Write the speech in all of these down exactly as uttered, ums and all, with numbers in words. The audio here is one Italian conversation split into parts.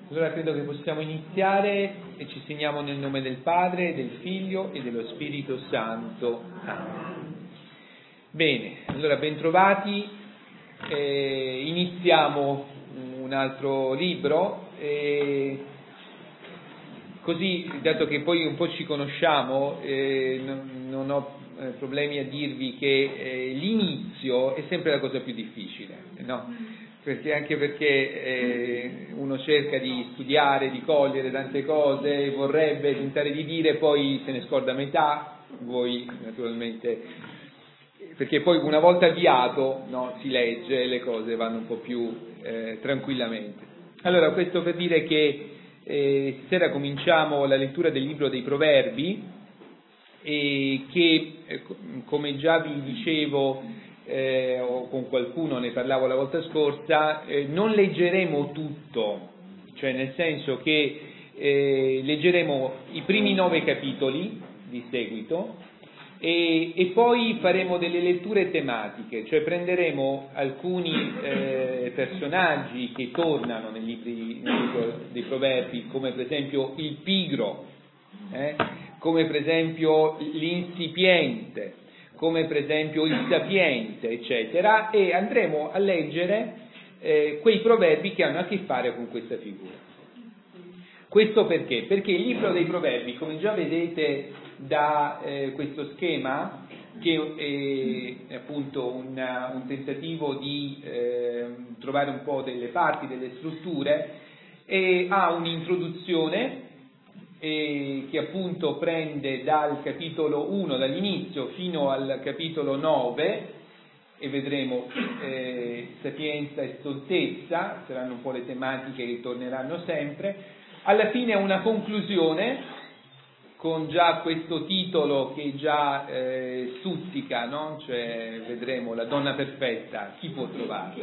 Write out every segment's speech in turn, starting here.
Allora credo che possiamo iniziare e ci segniamo nel nome del Padre, del Figlio e dello Spirito Santo. Amen. Bene, allora bentrovati, eh, iniziamo un altro libro, eh, così dato che poi un po' ci conosciamo, eh, non, non ho eh, problemi a dirvi che eh, l'inizio è sempre la cosa più difficile, no? Perché anche perché eh, uno cerca di studiare, di cogliere tante cose, vorrebbe tentare di dire, poi se ne scorda metà, voi naturalmente, perché poi una volta avviato, no, si legge e le cose vanno un po' più eh, tranquillamente. Allora, questo per dire che eh, stasera cominciamo la lettura del libro dei Proverbi e che, eh, come già vi dicevo, Eh, o con qualcuno ne parlavo la volta scorsa, eh, non leggeremo tutto, cioè nel senso che eh, leggeremo i primi nove capitoli di seguito e, e poi faremo delle letture tematiche, cioè prenderemo alcuni eh, personaggi che tornano nei libri, nel libro dei Proverbi, come per esempio il pigro, eh, come per esempio l'insipiente, come per esempio il sapiente, eccetera, e andremo a leggere eh, quei proverbi che hanno a che fare con questa figura. Questo perché? Perché il libro dei Proverbi, come già vedete da eh, questo schema, che è appunto una, un tentativo di eh, trovare un po' delle parti, delle strutture, e ha un'introduzione E che appunto prende dal capitolo uno, dall'inizio fino al capitolo nove, e vedremo eh, sapienza e stoltezza, saranno un po' le tematiche che torneranno sempre. Alla fine una conclusione con già questo titolo che già eh, stuzzica, no? Cioè vedremo la donna perfetta, chi può trovarla?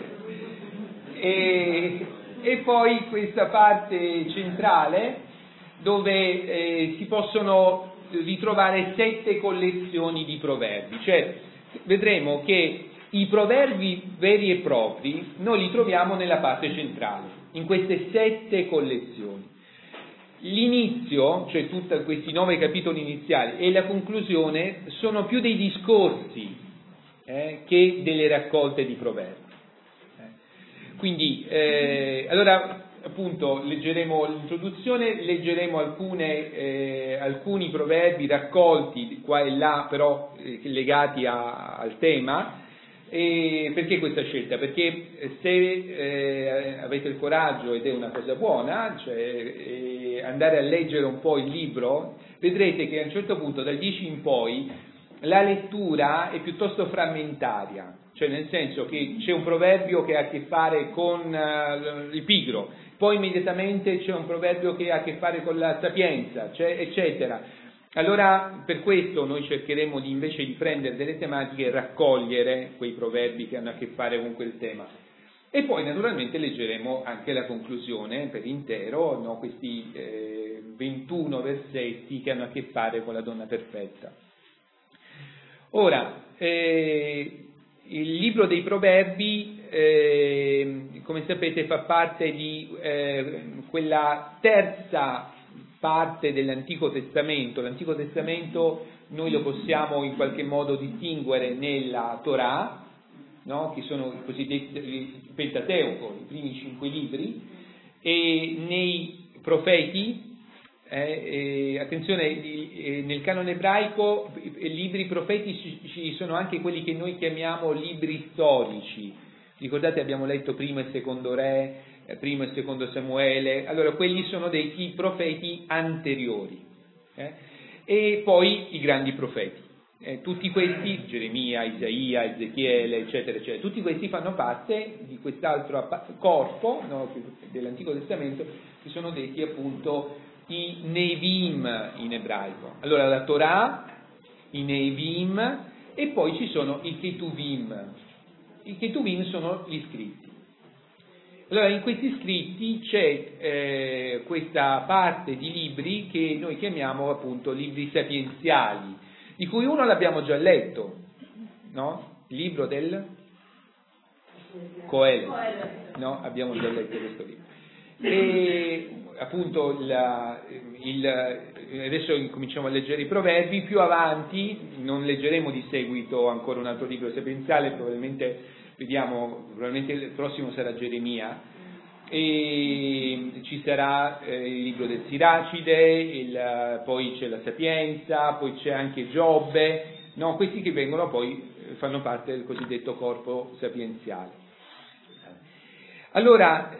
E, e poi questa parte centrale dove eh, si possono ritrovare sette collezioni di proverbi, cioè vedremo che i proverbi veri e propri noi li troviamo nella parte centrale, in queste sette collezioni. L'inizio, cioè tutti questi nove capitoli iniziali, e la conclusione sono più dei discorsi eh, che delle raccolte di proverbi. Eh. Quindi, eh, allora, appunto leggeremo l'introduzione, leggeremo alcune, eh, alcuni proverbi raccolti qua e là, però eh, legati a, al tema. E perché questa scelta? Perché se eh, avete il coraggio, ed è una cosa buona, cioè eh, andare a leggere un po' il libro, vedrete che a un certo punto, dal dieci in poi, la lettura è piuttosto frammentaria, cioè nel senso che c'è un proverbio che ha a che fare con uh, il pigro, poi immediatamente c'è un proverbio che ha a che fare con la sapienza, cioè, eccetera. Allora, per questo noi cercheremo di, invece di prendere delle tematiche e raccogliere quei proverbi che hanno a che fare con quel tema. E poi naturalmente leggeremo anche la conclusione per intero, no? Questi eh, ventuno versetti che hanno a che fare con la donna perfetta. Ora, eh, il libro dei Proverbi, eh, come sapete, fa parte di eh, quella terza parte dell'Antico Testamento. L'Antico Testamento noi lo possiamo in qualche modo distinguere nella Torah, no? Che sono i cosiddetti Pentateuco, i primi cinque libri, e nei profeti. Eh, eh, attenzione, eh, nel canone ebraico i libri profetici ci sono anche quelli che noi chiamiamo libri storici. Ricordate, abbiamo letto primo e secondo Re, eh, primo e secondo Samuele. Allora quelli sono dei profeti anteriori, eh? E poi i grandi profeti, eh, tutti questi, Geremia, Isaia, Ezechiele, eccetera eccetera, tutti questi fanno parte di quest'altro corpo, no, dell'Antico Testamento, che sono detti appunto i Nevim in ebraico. Allora la Torah, i Nevim, e poi ci sono i Ketuvim. I Ketuvim sono gli scritti. Allora in questi scritti c'è eh, questa parte di libri che noi chiamiamo appunto libri sapienziali, di cui uno l'abbiamo già letto, no? Il libro del Coele, no? Abbiamo già letto questo libro. e appunto la, il, adesso cominciamo a leggere i proverbi, più avanti non leggeremo di seguito ancora un altro libro sapienziale, probabilmente vediamo, probabilmente il prossimo sarà Geremia, e ci sarà eh, il libro del Siracide, il, poi c'è la Sapienza, poi c'è anche Giobbe, no, questi che vengono poi fanno parte del cosiddetto corpo sapienziale. Allora,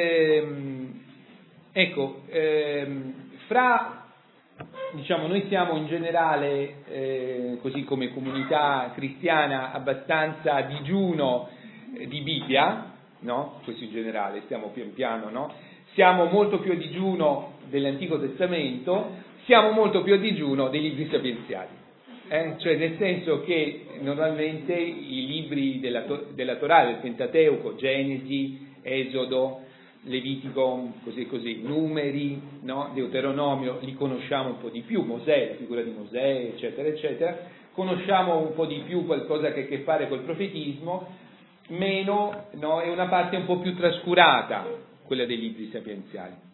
ehm, ecco, ehm, fra, diciamo, noi siamo in generale, eh, così come comunità cristiana, abbastanza a digiuno eh, di Bibbia, no? Questo in generale, stiamo pian piano, no? Siamo molto più a digiuno dell'Antico Testamento, siamo molto più a digiuno dei libri sapienziali. Eh? Cioè nel senso che normalmente i libri della, della Torah, del Pentateuco, Genesi, Esodo, Levitico, così così, Numeri, no? Deuteronomio, li conosciamo un po' di più, Mosè, la figura di Mosè, eccetera, eccetera, conosciamo un po' di più qualcosa che ha a che fare col profetismo, meno, no? È una parte un po' più trascurata, quella dei libri sapienziali.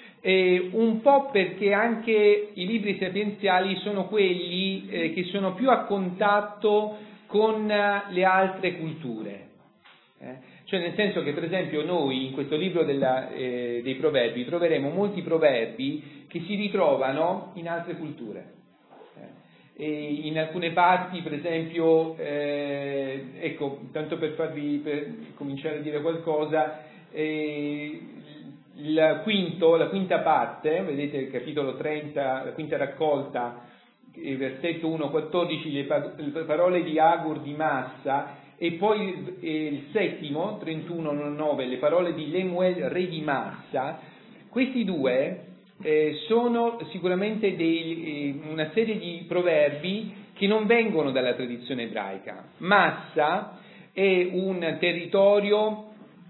E un po' perché anche i libri sapienziali sono quelli eh, che sono più a contatto con le altre culture. Eh? Cioè nel senso che per esempio noi in questo libro della, eh, dei proverbi troveremo molti proverbi che si ritrovano in altre culture. Eh? E in alcune parti, per esempio, eh, ecco, tanto per farvi per cominciare a dire qualcosa, eh, il quinto, la quinta parte, vedete il capitolo trenta, la quinta raccolta, versetto uno quattordici, le, par- le parole di Agur di Massa, e poi eh, il settimo, trentuno nove, le parole di Lemuel, re di Massa. Questi due eh, sono sicuramente dei, eh, una serie di proverbi che non vengono dalla tradizione ebraica. Massa è un territorio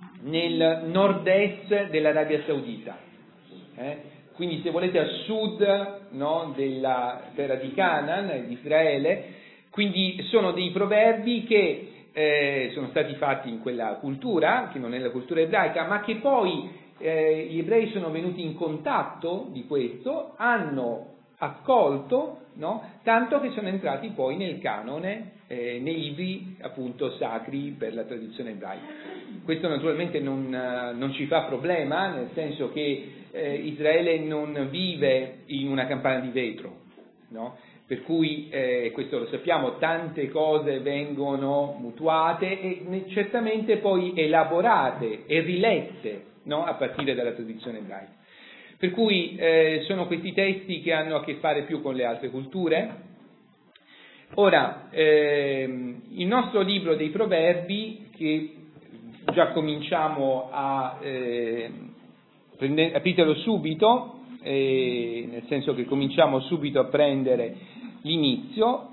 nel nord-est dell'Arabia Saudita, eh? Quindi se volete a sud, no, della terra di Canaan, di Israele, quindi sono dei proverbi che eh, sono stati fatti in quella cultura, che non è la cultura ebraica, ma che poi eh, gli ebrei sono venuti in contatto di questo, hanno accolto, no? Tanto che sono entrati poi nel canone, eh, nei libri appunto sacri per la tradizione ebraica. Questo naturalmente non, non ci fa problema, nel senso che eh, Israele non vive in una campana di vetro, no? Per cui, eh, questo lo sappiamo, tante cose vengono mutuate e certamente poi elaborate e rilette, no? A partire dalla tradizione ebraica. Per cui eh, sono questi testi che hanno a che fare più con le altre culture. Ora, ehm, il nostro libro dei proverbi, che già cominciamo a eh, prendere, apritelo subito, eh, nel senso che cominciamo subito a prendere l'inizio,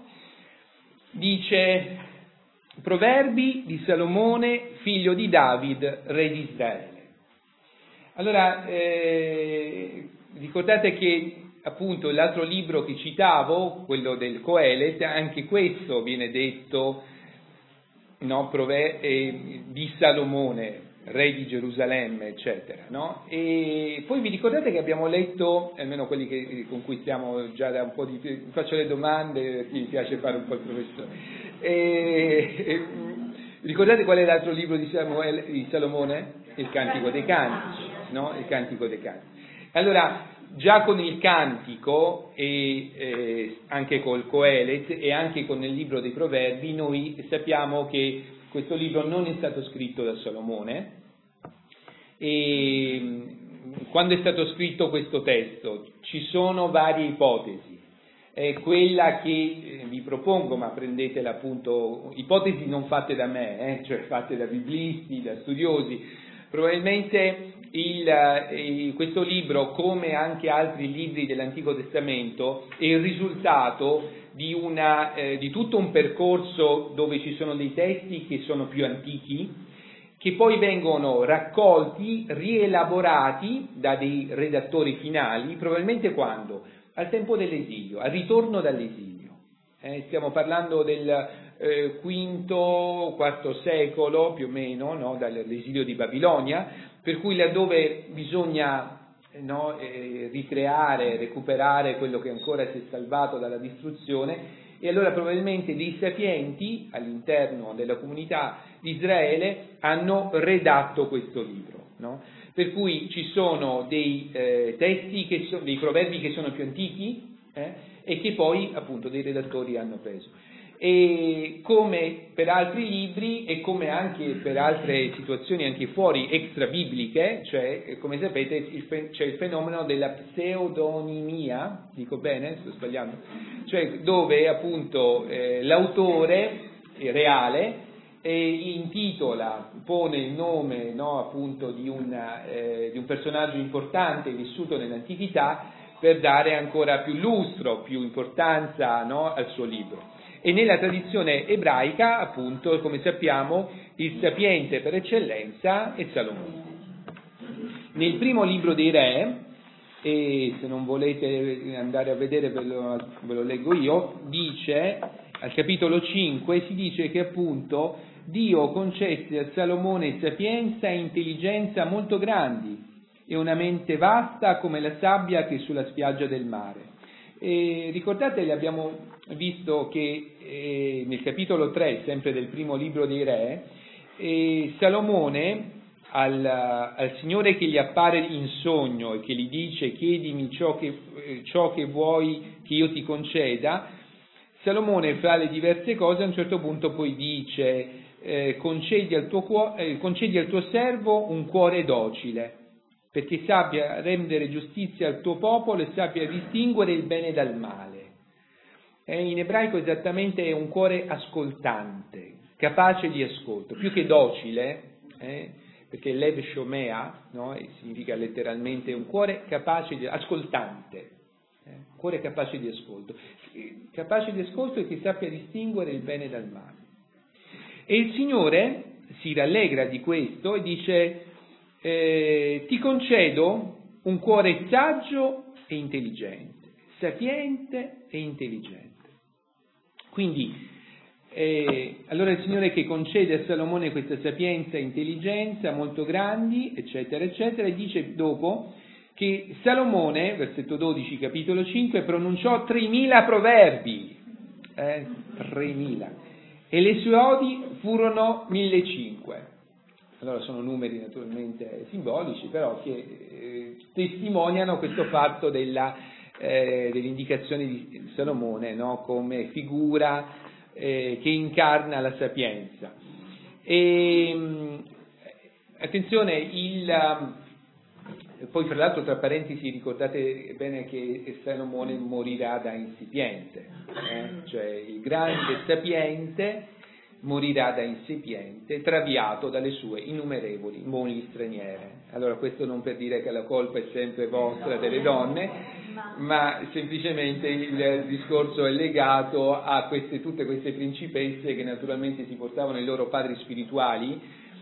dice: Proverbi di Salomone, figlio di David, re di Israele. Allora, eh, ricordate che appunto l'altro libro che citavo, quello del Coelet, anche questo viene detto, no, prove- eh, di Salomone, re di Gerusalemme, eccetera, no? E poi vi ricordate che abbiamo letto, almeno quelli che, con cui stiamo già da un po' di più, faccio le domande perché mi piace fare un po' il professore, e, e, ricordate qual è l'altro libro di, Samuele, di Salomone? Il Cantico dei Cantici, no? Il Cantico dei Cantici. Allora, già con il Cantico e eh, anche col Coelet e anche con il libro dei Proverbi noi sappiamo che questo libro non è stato scritto da Salomone. E quando è stato scritto questo testo ci sono varie ipotesi. È quella che vi propongo, ma prendetela appunto, ipotesi non fatte da me, eh, cioè fatte da biblisti, da studiosi. Probabilmente il, eh, questo libro, come anche altri libri dell'Antico Testamento, è il risultato di, una, eh, di tutto un percorso dove ci sono dei testi che sono più antichi, che poi vengono raccolti, rielaborati da dei redattori finali, probabilmente quando? Al tempo dell'esilio, al ritorno dall'esilio. Eh, stiamo parlando del eh, quinto, quarto secolo più o meno, no? Dall'esilio di Babilonia, per cui laddove bisogna no, eh, ricreare, recuperare quello che ancora si è salvato dalla distruzione, e allora probabilmente dei sapienti all'interno della comunità di Israele hanno redatto questo libro, no? Per cui ci sono dei eh, testi, che so, dei proverbi che sono più antichi eh, e che poi appunto dei redattori hanno preso. E come per altri libri e come anche per altre situazioni anche fuori extra bibliche, cioè come sapete il fe- c'è il fenomeno della pseudonimia, dico bene? Sto sbagliando? Cioè dove appunto eh, l'autore reale eh, intitola, pone il nome no, appunto di, una, eh, di un personaggio importante vissuto nell'antichità per dare ancora più lustro, più importanza no, al suo libro. E nella tradizione ebraica, appunto, come sappiamo, il sapiente per eccellenza è Salomone. Nel primo libro dei Re, e se non volete andare a vedere ve lo, ve lo leggo io, dice, al capitolo cinque, si dice che appunto Dio concesse a Salomone sapienza e intelligenza molto grandi e una mente vasta come la sabbia che è sulla spiaggia del mare. E ricordate, abbiamo visto che eh, nel capitolo tre, sempre del primo libro dei Re, eh, Salomone al, al Signore che gli appare in sogno e che gli dice chiedimi ciò che, eh, ciò che vuoi che io ti conceda, Salomone fra le diverse cose a un certo punto poi dice eh, concedi, al tuo cuo- eh, concedi al tuo servo un cuore docile, perché sappia rendere giustizia al tuo popolo e sappia distinguere il bene dal male. Eh, in ebraico esattamente è un cuore ascoltante, capace di ascolto, più che docile, eh, perché lev shomea, no, significa letteralmente un cuore capace di ascoltante, eh, cuore capace di ascolto, capace di ascolto e che sappia distinguere il bene dal male. E il Signore si rallegra di questo e dice Eh, ti concedo un cuore saggio e intelligente, sapiente e intelligente. Quindi, eh, allora il Signore che concede a Salomone questa sapienza e intelligenza molto grandi, eccetera, eccetera, e dice dopo che Salomone, versetto dodici, capitolo cinque, pronunciò tremila proverbi, eh, tremila, e le sue odi furono millecinquecento. Allora sono numeri naturalmente simbolici, però che eh, testimoniano questo fatto della, eh, dell'indicazione di Salomone, no? Come figura eh, che incarna la sapienza. E, mh, attenzione, il, poi fra l'altro tra parentesi ricordate bene che Salomone morirà da insipiente, eh? Cioè il grande sapiente morirà da insipiente, traviato dalle sue innumerevoli mogli straniere. Allora questo non per dire che la colpa è sempre vostra delle donne, ma semplicemente il discorso è legato a queste, tutte queste principesse che naturalmente si portavano i loro padri spirituali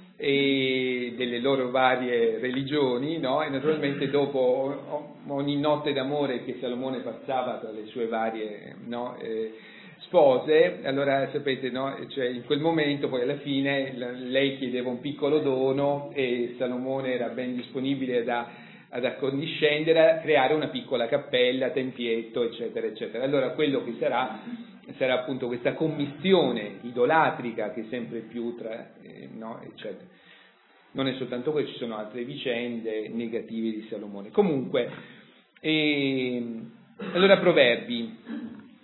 e delle loro varie religioni, no? E naturalmente dopo ogni notte d'amore che Salomone passava tra le sue varie no, eh, spose, allora sapete, no? Cioè in quel momento poi alla fine lei chiedeva un piccolo dono e Salomone era ben disponibile da, ad accondiscendere a creare una piccola cappella, tempietto, eccetera, eccetera. Allora quello che sarà sarà appunto questa commistione idolatrica che sempre più tra, eh, no, eccetera. Non è soltanto questo, ci sono altre vicende negative di Salomone. Comunque, eh, allora Proverbi.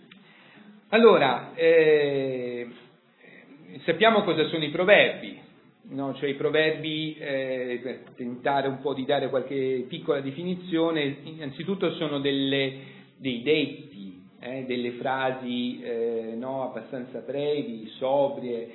Allora, eh, sappiamo cosa sono i proverbi, no? Cioè i proverbi, eh, per tentare un po' di dare qualche piccola definizione, innanzitutto sono delle, dei detti, eh, delle frasi eh, no, abbastanza brevi, sobrie,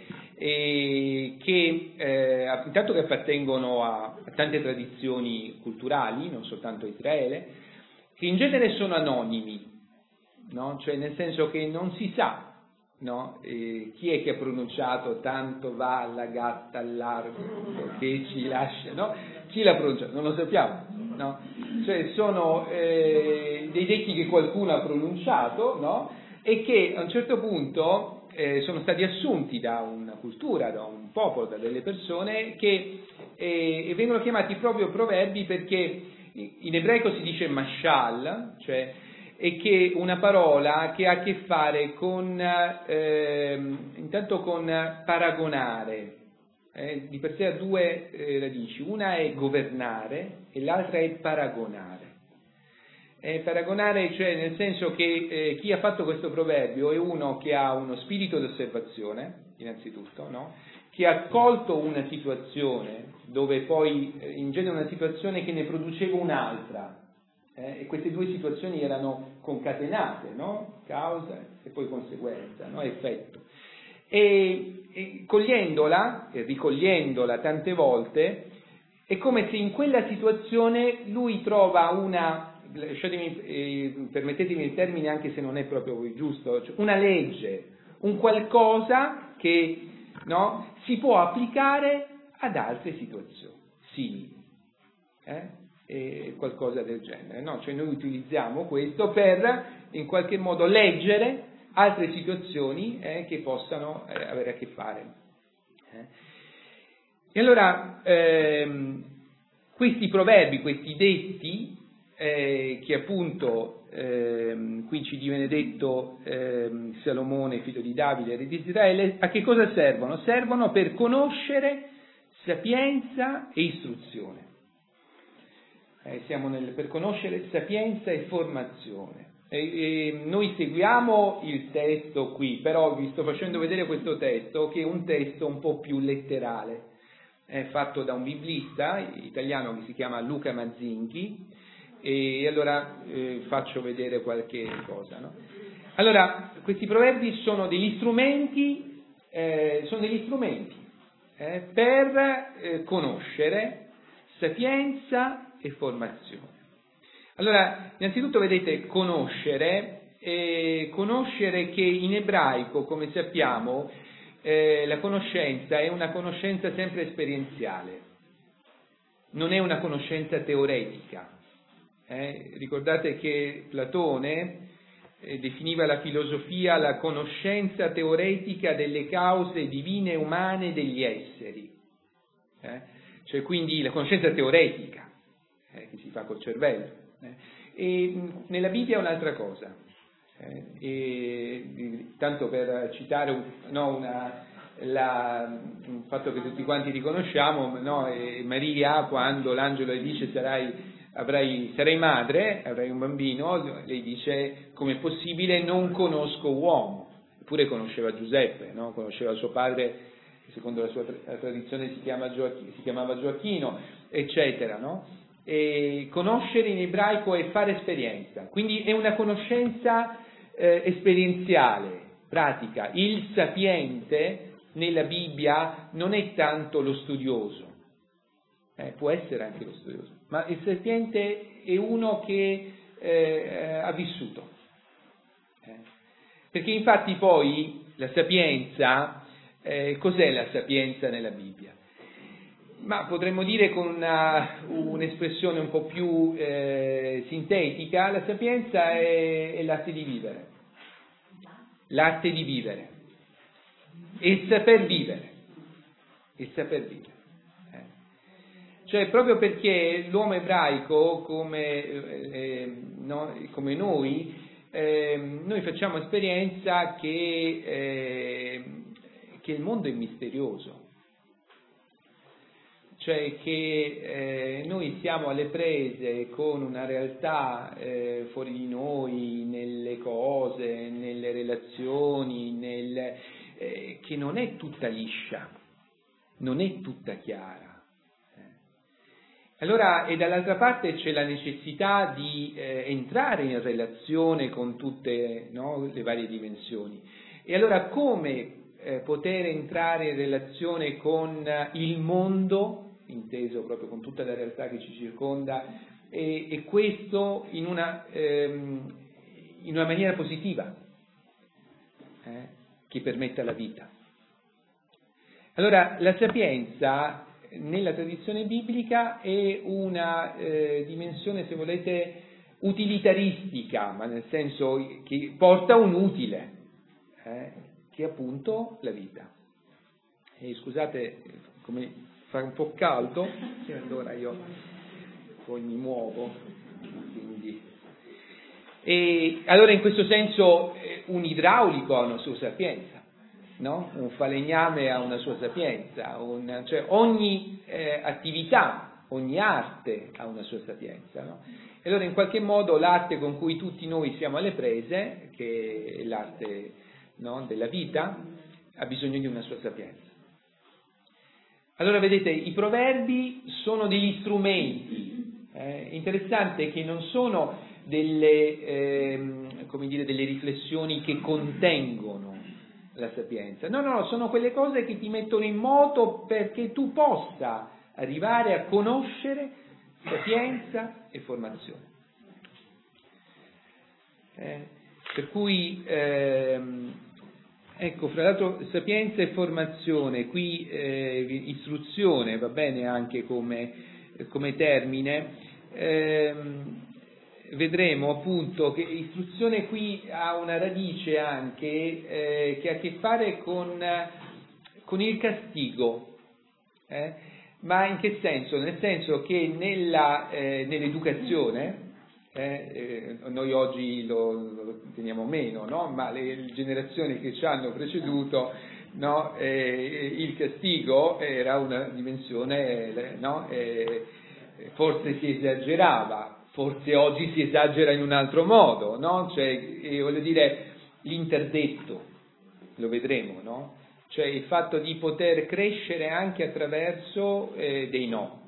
e che eh, intanto che appartengono a, a tante tradizioni culturali, non soltanto a Israele, che in genere sono anonimi. No? Cioè nel senso che non si sa no? eh, chi è che ha pronunciato tanto va alla gatta al largo che ci lascia, no? Chi l'ha pronunciato? Non lo sappiamo, no? Cioè sono eh, dei detti che qualcuno ha pronunciato, no? E che a un certo punto eh, sono stati assunti da una cultura, da un popolo, da delle persone che e, e vengono chiamati proprio proverbi perché in ebraico si dice mashal, cioè è che una parola che ha a che fare con, eh, intanto con paragonare, eh, di per sé ha due eh, radici, una è governare e l'altra è paragonare. Eh, paragonare, cioè nel senso che eh, chi ha fatto questo proverbio è uno che ha uno spirito di osservazione, innanzitutto, no? Che ha colto una situazione dove poi eh, in genere una situazione che ne produceva un'altra, eh, e queste due situazioni erano concatenate, no? Causa e poi conseguenza, no? Effetto. E, e cogliendola e ricogliendola tante volte è come se in quella situazione lui trova una, lasciatemi, eh, permettetemi il termine anche se non è proprio giusto, cioè una legge, un qualcosa che, no, si può applicare ad altre situazioni simili, eh? E qualcosa del genere, no? Cioè noi utilizziamo questo per in qualche modo leggere altre situazioni eh, che possano eh, avere a che fare. Eh? E allora ehm, questi proverbi, questi detti eh, che appunto ehm, qui ci viene detto ehm, Salomone, figlio di Davide, re di Israele, a che cosa servono? Servono per conoscere sapienza e istruzione. Eh, siamo nel, per conoscere sapienza e formazione. E, e noi seguiamo il testo qui, però vi sto facendo vedere questo testo che è un testo un po' più letterale, è fatto da un biblista italiano che si chiama Luca Mazzinghi, e allora eh, faccio vedere qualche cosa, no? Allora, questi proverbi sono degli strumenti, eh, sono degli strumenti eh, per eh, conoscere sapienza e formazione. Allora, innanzitutto vedete, conoscere, eh, conoscere che in ebraico, come sappiamo, eh, la conoscenza è una conoscenza sempre esperienziale, non è una conoscenza teoretica. Eh? Ricordate che Platone eh, definiva la filosofia la conoscenza teoretica delle cause divine e umane degli esseri, eh? Cioè quindi la conoscenza teoretica eh, che si fa col cervello. Eh? E nella Bibbia è un'altra cosa, eh? e, tanto per citare un, no, una, la, un fatto che tutti quanti riconosciamo, no? E Maria, quando l'angelo le dice sarai Avrai, sarai madre, avrai un bambino, lei dice: com'è possibile, non conosco uomo. Eppure conosceva Giuseppe, no? Conosceva suo padre, che secondo la sua la tradizione si, chiama Gioacchino, si chiamava Gioacchino, eccetera, no? E conoscere in ebraico è fare esperienza, quindi è una conoscenza eh, esperienziale, pratica. Il sapiente nella Bibbia non è tanto lo studioso, Eh, può essere anche lo studioso, ma il sapiente è uno che eh, ha vissuto. Eh. Perché infatti poi la sapienza, eh, cos'è la sapienza nella Bibbia? Ma potremmo dire con una, un'espressione un po' più eh, sintetica, la sapienza è, è l'arte di vivere, l'arte di vivere, e il saper vivere, il saper vivere. Cioè proprio perché l'uomo ebraico, come, eh, no, come noi, eh, noi facciamo esperienza che, eh, che il mondo è misterioso, cioè che eh, noi siamo alle prese con una realtà eh, fuori di noi, nelle cose, nelle relazioni, nel, eh, che non è tutta liscia, non è tutta chiara. Allora, e dall'altra parte c'è la necessità di eh, entrare in relazione con tutte, no, le varie dimensioni. E allora come eh, poter entrare in relazione con il mondo, inteso proprio con tutta la realtà che ci circonda, e, e questo in una, ehm, in una maniera positiva, eh, che permetta la vita. Allora, la sapienza nella tradizione biblica è una eh, dimensione, se volete, utilitaristica, ma nel senso che porta un utile, eh, che è appunto la vita. E scusate, come fa un po' caldo, e allora io poi mi muovo. Quindi. E allora in questo senso un idraulico ha una sua sapienza, no? Un falegname ha una sua sapienza, un, cioè ogni eh, attività, ogni arte ha una sua sapienza, no? E allora in qualche modo l'arte con cui tutti noi siamo alle prese, che è l'arte, no, della vita, ha bisogno di una sua sapienza. Allora vedete, i proverbi sono degli strumenti, eh, interessante che non sono delle, ehm, come dire, delle riflessioni che contengono la sapienza, no, no, sono quelle cose che ti mettono in moto perché tu possa arrivare a conoscere sapienza e formazione. Eh, per cui, ehm, ecco, fra l'altro sapienza e formazione, qui eh, istruzione va bene anche come, come termine, ehm, vedremo appunto che istruzione qui ha una radice anche eh, che ha a che fare con, con il castigo. Eh? Ma in che senso? Nel senso che nella, eh, nell'educazione, eh, eh, noi oggi lo, lo teniamo meno, no? Ma le generazioni che ci hanno preceduto, no? eh, il castigo era una dimensione, no? eh, forse si esagerava, forse oggi si esagera in un altro modo, no? Cioè, eh, voglio dire, l'interdetto, lo vedremo, no? Cioè il fatto di poter crescere anche attraverso eh, dei no.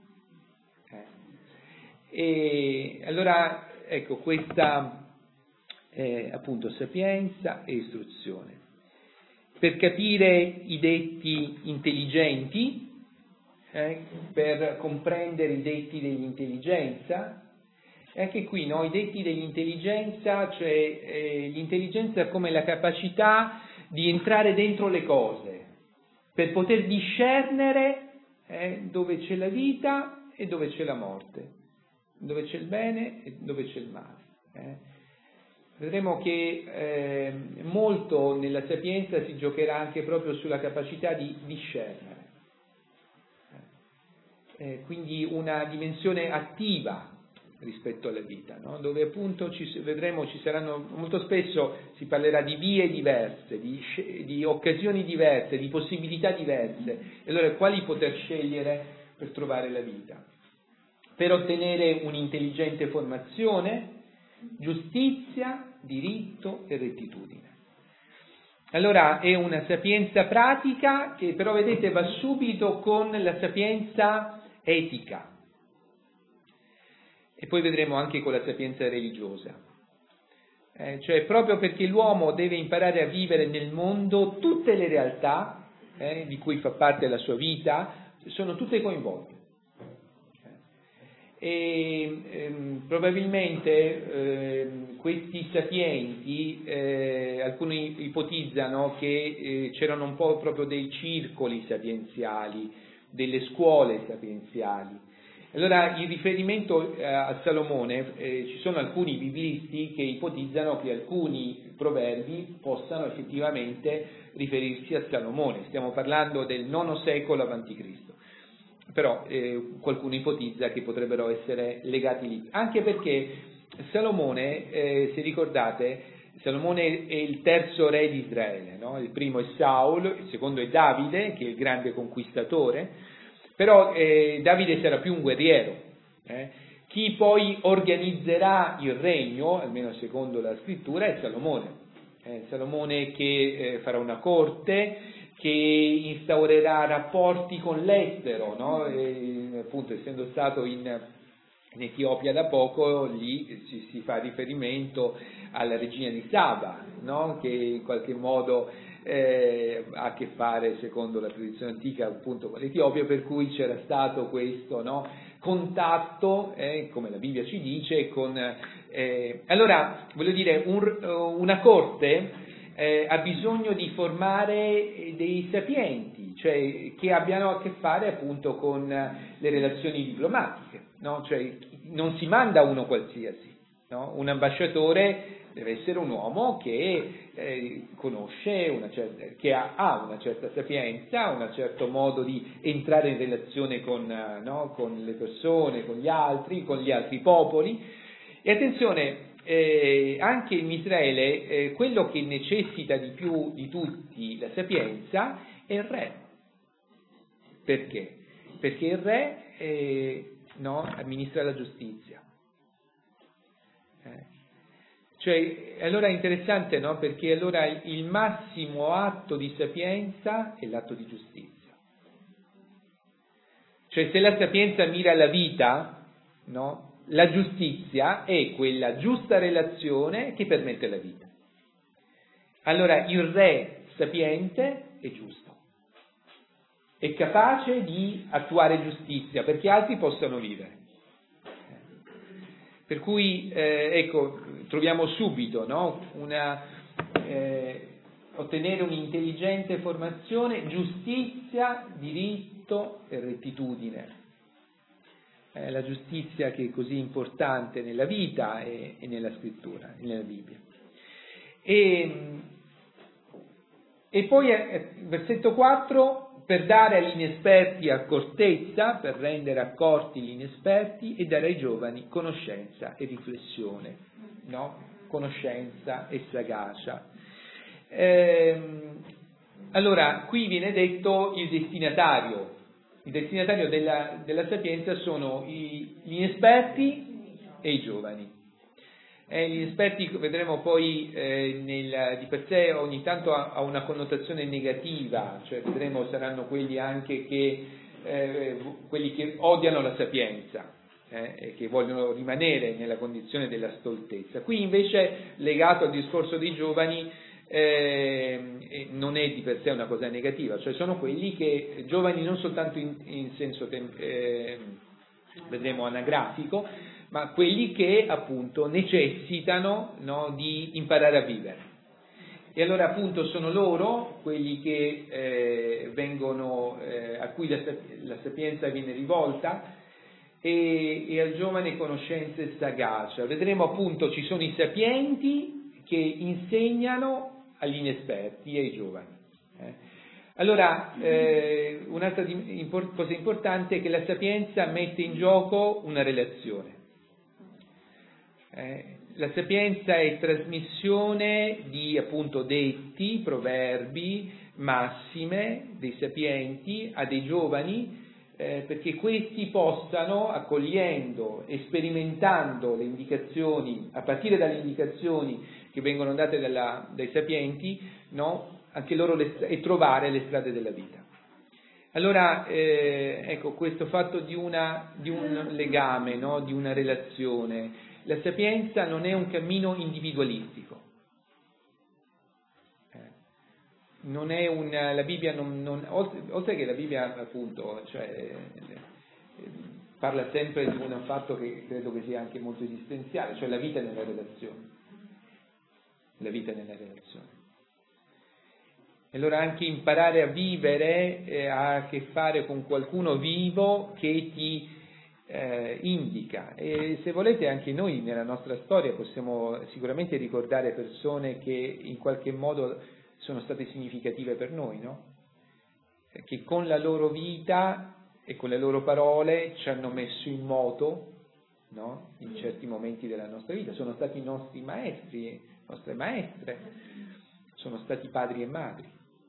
Eh. E allora, ecco, questa eh, appunto sapienza e istruzione. Per capire i detti intelligenti, eh, per comprendere i detti dell'intelligenza, e anche qui, no, i detti dell'intelligenza, cioè eh, l'intelligenza come la capacità di entrare dentro le cose, per poter discernere eh, dove c'è la vita e dove c'è la morte, dove c'è il bene e dove c'è il male. Eh. Vedremo che eh, molto nella sapienza si giocherà anche proprio sulla capacità di discernere, eh, quindi una dimensione attiva rispetto alla vita, no? Dove appunto ci vedremo ci saranno, molto spesso si parlerà di vie diverse, di, di occasioni diverse, di possibilità diverse, e allora quali poter scegliere per trovare la vita, per ottenere un'intelligente formazione, giustizia, diritto e rettitudine. Allora è una sapienza pratica che però vedete va subito con la sapienza etica. E poi vedremo anche con la sapienza religiosa, eh, cioè proprio perché l'uomo deve imparare a vivere nel mondo, tutte le realtà eh, di cui fa parte la sua vita sono tutte coinvolte. E ehm, probabilmente ehm, questi sapienti, eh, alcuni ipotizzano che eh, c'erano un po' proprio dei circoli sapienziali, delle scuole sapienziali. Allora, in riferimento eh, a Salomone, eh, ci sono alcuni biblisti che ipotizzano che alcuni proverbi possano effettivamente riferirsi a Salomone. Stiamo parlando del nono secolo avanti Cristo. Però eh, qualcuno ipotizza che potrebbero essere legati lì. Anche perché Salomone, eh, se ricordate, Salomone è il terzo re di Israele, no? Il primo è Saul, il secondo è Davide, che è il grande conquistatore. Però eh, Davide sarà più un guerriero. Eh? Chi poi organizzerà il regno, almeno secondo la scrittura, è Salomone. Eh, Salomone che eh, farà una corte, che instaurerà rapporti con l'estero, no? E, appunto, essendo stato in, in Etiopia da poco, lì ci si fa riferimento alla regina di Saba, no? Che in qualche modo Eh, ha a che fare, secondo la tradizione antica, appunto con l'Etiopia, per cui c'era stato questo, no, contatto, eh, come la Bibbia ci dice, con... Eh, allora, voglio dire, un, una corte eh, ha bisogno di formare dei sapienti, cioè che abbiano a che fare appunto con le relazioni diplomatiche, no? Cioè non si manda uno qualsiasi. no? Un ambasciatore deve essere un uomo che eh, conosce, una certa, che ha, ha una certa sapienza, un certo modo di entrare in relazione con, no? con le persone, con gli altri, con gli altri popoli. E attenzione, eh, anche in Israele eh, quello che necessita di più di tutti la sapienza è il re. Perché? Perché il re eh, no, amministra la giustizia. Eh. Cioè, allora è interessante, no? Perché allora il massimo atto di sapienza è l'atto di giustizia. Cioè, se la sapienza mira alla vita, no? La giustizia è quella giusta relazione che permette la vita. Allora, il re sapiente è giusto, è capace di attuare giustizia perché altri possano vivere. Per cui, eh, ecco, troviamo subito, no? Una, eh, ottenere un'intelligente formazione, giustizia, diritto e rettitudine. Eh, la giustizia che è così importante nella vita e, e nella scrittura, nella Bibbia. E, e poi, eh, versetto quattro, per dare agli inesperti accortezza, per rendere accorti gli inesperti, e dare ai giovani conoscenza e riflessione, no? Conoscenza e sagacia. Ehm, allora, qui viene detto il destinatario. Il destinatario della, della sapienza sono i, gli inesperti e i giovani. Eh, gli inesperti, vedremo poi, eh, nel, di per sé ogni tanto ha, ha una connotazione negativa, cioè vedremo saranno quelli anche che, eh, quelli che odiano la sapienza eh, e che vogliono rimanere nella condizione della stoltezza. Qui invece, legato al discorso dei giovani, eh, non è di per sé una cosa negativa, cioè sono quelli che, giovani non soltanto in, in senso eh, vedremo anagrafico, ma quelli che appunto necessitano, no, di imparare a vivere. E allora appunto sono loro quelli che eh, vengono, eh, a cui la, la sapienza viene rivolta, e, e al giovane conoscenza e sagacia. Vedremo appunto ci sono i sapienti che insegnano agli inesperti e ai giovani. Eh. Allora, eh, un'altra di, import, cosa importante è che la sapienza mette in gioco una relazione. Eh, la sapienza è trasmissione di appunto detti, proverbi, massime dei sapienti a dei giovani, eh, perché questi possano, accogliendo e sperimentando le indicazioni, a partire dalle indicazioni che vengono date dalla, dai sapienti, no? Anche loro le, e trovare le strade della vita. Allora, eh, ecco, questo fatto di, una, di un legame, no? Di una relazione. La sapienza non è un cammino individualistico. Eh, non è un, la Bibbia, non, non, oltre, oltre che la Bibbia, appunto, cioè, eh, parla sempre di un fatto che credo che sia anche molto esistenziale, cioè la vita nella relazione. La vita nella relazione. E allora anche imparare a vivere eh, ha a che fare con qualcuno vivo che ti eh, indica. E se volete anche noi nella nostra storia possiamo sicuramente ricordare persone che in qualche modo sono state significative per noi, no? Che con la loro vita e con le loro parole ci hanno messo in moto, no? In certi momenti della nostra vita. Sono stati i nostri maestri, nostre maestre, sono stati padri e madri.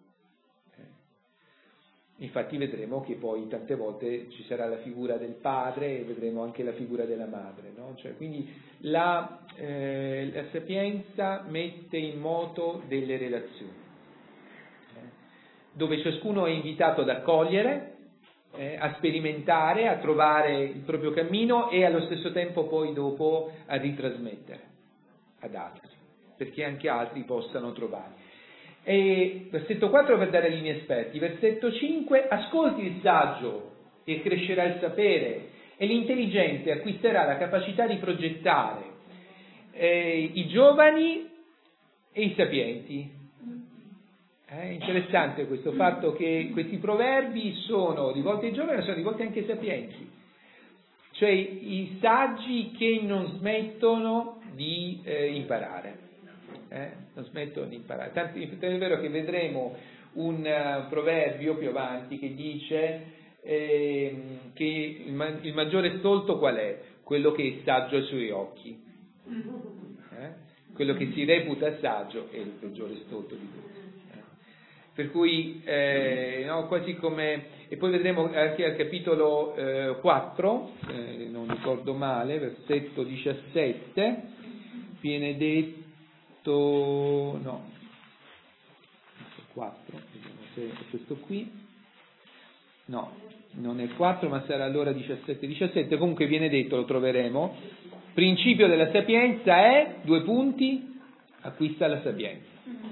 Eh. Infatti vedremo che poi tante volte ci sarà la figura del padre e vedremo anche la figura della madre, no? Cioè, quindi la, eh, la sapienza mette in moto delle relazioni, eh, dove ciascuno è invitato ad accogliere, eh, a sperimentare, a trovare il proprio cammino e allo stesso tempo poi dopo a ritrasmettere ad altri, perché anche altri possano trovare. E versetto quattro per dare agli inesperti, versetto cinque, ascolti il saggio e crescerà il sapere, e l'intelligente acquisterà la capacità di progettare, eh, i giovani e i sapienti. È interessante questo fatto che questi proverbi sono rivolti ai giovani, ma sono rivolti anche ai sapienti, cioè i saggi che non smettono di eh, imparare, eh? non smettono di imparare. Tanto è vero che vedremo un uh, proverbio più avanti che dice eh, che il, ma- il maggiore stolto qual è? Quello che è saggio ai suoi occhi. Eh? Quello che si reputa saggio è il peggiore stolto di tutti. Eh? Per cui, eh, no, quasi come... E poi vedremo anche al capitolo eh, quattro, eh, non ricordo male, versetto diciassette, viene detto... no, quattro, vediamo se è questo qui, no, non è quattro ma sarà allora diciassette diciassette, comunque viene detto, lo troveremo, principio della sapienza è, due punti, acquista la sapienza.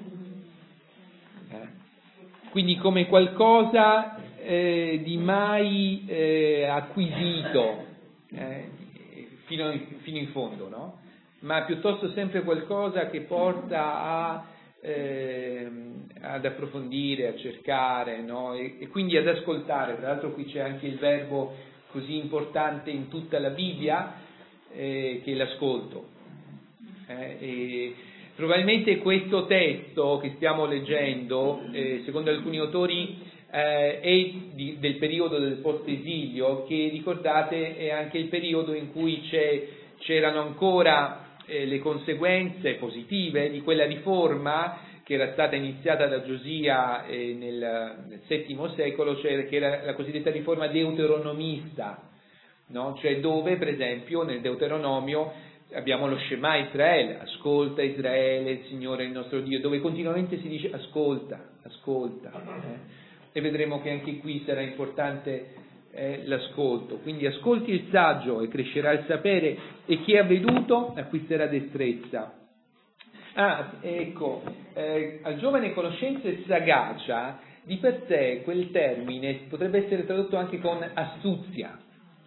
Eh? Quindi come qualcosa eh, di mai eh, acquisito eh, fino, fino in fondo, no? Ma piuttosto sempre qualcosa che porta a Eh, ad approfondire, a cercare, no? e, e quindi ad ascoltare. Tra l'altro qui c'è anche il verbo così importante in tutta la Bibbia eh, che è l'ascolto. Eh, e probabilmente questo testo che stiamo leggendo, eh, secondo alcuni autori, eh, è di, del periodo del post-esilio, che ricordate è anche il periodo in cui c'è, c'erano ancora Eh, le conseguenze positive di quella riforma che era stata iniziata da Giosia eh, nel, nel settimo secolo, cioè che era la cosiddetta riforma deuteronomista, no? Cioè dove, per esempio, nel Deuteronomio abbiamo lo Shema Israele, ascolta Israele, il Signore è il nostro Dio, dove continuamente si dice ascolta, ascolta, eh? E vedremo che anche qui sarà importante Eh, l'ascolto. Quindi ascolti il saggio e crescerà il sapere, e chi ha veduto acquisterà destrezza. Ah, ecco, eh, al giovane conoscenza e sagacia, di per sé quel termine potrebbe essere tradotto anche con astuzia,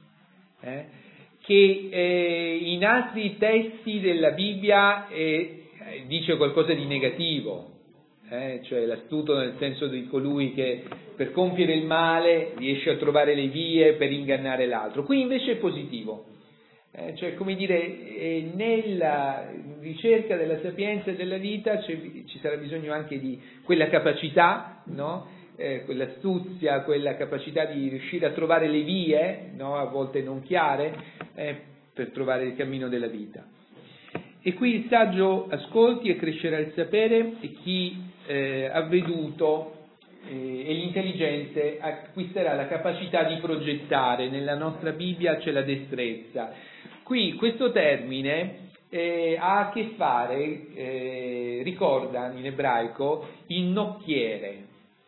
eh, che eh, in altri testi della Bibbia eh, dice qualcosa di negativo. Eh, cioè l'astuto nel senso di colui che per compiere il male riesce a trovare le vie per ingannare l'altro. Qui invece è positivo, eh, cioè come dire, eh, nella ricerca della sapienza e della vita ci sarà bisogno anche di quella capacità, no? eh, quell'astuzia, quella capacità di riuscire a trovare le vie, no? A volte non chiare, eh, per trovare il cammino della vita. E qui il saggio ascolti e crescerà il sapere, e chi eh, ha veduto eh, e l'intelligente acquisterà la capacità di progettare. Nella nostra Bibbia c'è la destrezza. Qui questo termine eh, ha a che fare, eh, ricorda in ebraico, il nocchiere,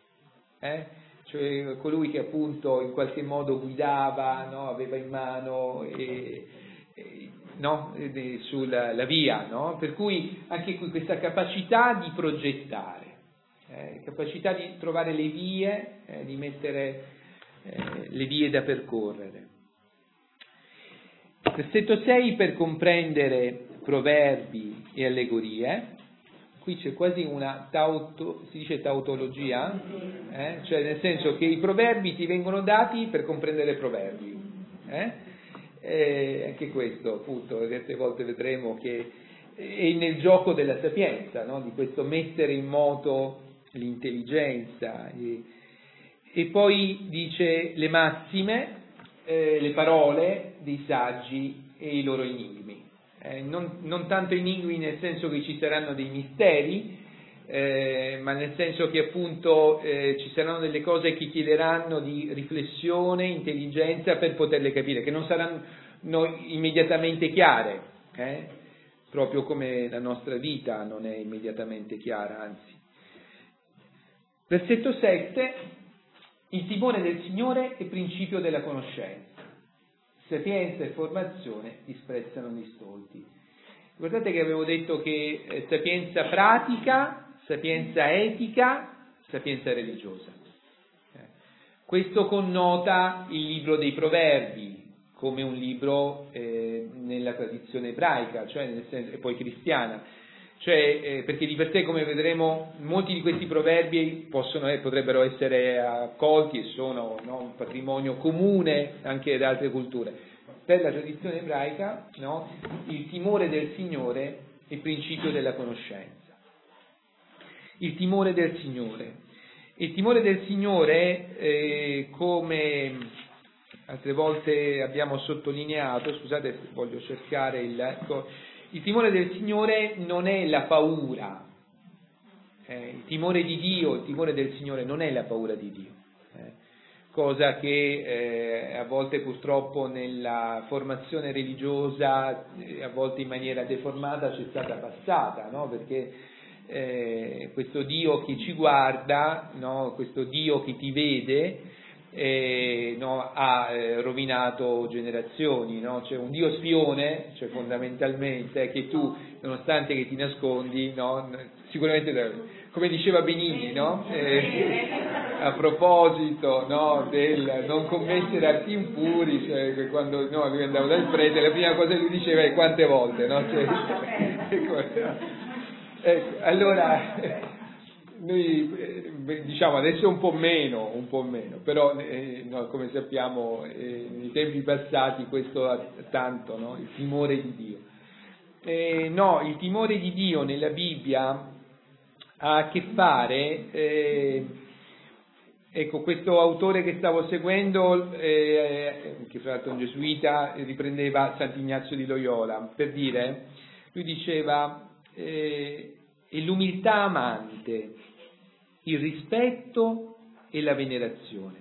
eh? Cioè colui che appunto in qualche modo guidava, no? Aveva in mano... E, e, No, sulla la via, no? Per cui anche qui questa capacità di progettare, eh, capacità di trovare le vie, eh, di mettere eh, le vie da percorrere. Versetto sei, per comprendere proverbi e allegorie. Qui c'è quasi una tauto, si dice tautologia, eh? Cioè nel senso che i proverbi ti vengono dati per comprendere proverbi, eh? Eh, anche questo appunto certe volte vedremo che è nel gioco della sapienza, no? Di questo mettere in moto l'intelligenza, e, e poi dice le massime, eh, le parole dei saggi e i loro enigmi, eh, non, non tanto enigmi nel senso che ci saranno dei misteri, Eh, ma nel senso che appunto eh, ci saranno delle cose che chiederanno di riflessione, intelligenza per poterle capire, che non saranno immediatamente chiare, eh? Proprio come la nostra vita non è immediatamente chiara, anzi. Versetto sette, il timore del Signore è principio della conoscenza, sapienza e formazione disprezzano gli stolti. Guardate che avevo detto che eh, sapienza pratica, sapienza etica, sapienza religiosa. Eh. Questo connota il libro dei Proverbi come un libro eh, nella tradizione ebraica, cioè nel senso, e poi cristiana, cioè eh, perché di per sé, come vedremo, molti di questi proverbi possono, eh, potrebbero essere accolti e sono, no, un patrimonio comune anche da altre culture. per la tradizione ebraica, no, il timore del Signore è il principio della conoscenza. Il timore del Signore. Il timore del Signore, eh, come altre volte abbiamo sottolineato, scusate, voglio cercare il... Ecco, il timore del Signore non è la paura. Eh, il timore di Dio, il timore del Signore non è la paura di Dio. Eh, cosa che eh, a volte purtroppo nella formazione religiosa, eh, a volte in maniera deformata, c'è stata passata, no? Perché eh, questo Dio che ci guarda, no? Questo Dio che ti vede, eh, no? ha eh, rovinato generazioni, no? C'è un Dio spione, cioè fondamentalmente, che tu, nonostante che ti nascondi, no? Sicuramente, come diceva Benigni, no? Eh, a proposito, no, del non commettere atti impuri, cioè quando no, lui andava dal prete, la prima cosa che lui diceva è quante volte, no? Cioè, ecco, ecco, allora noi eh, diciamo adesso un po' meno, un po' meno, però eh, no, come sappiamo eh, nei tempi passati questo ha tanto, no? Il timore di Dio. Eh, no, il timore di Dio nella Bibbia ha a che fare, eh, ecco, questo autore che stavo seguendo, eh, che fra l'altro è un gesuita, riprendeva Sant'Ignazio di Loyola, per dire, lui diceva, eh, è l'umiltà amante, il rispetto e la venerazione.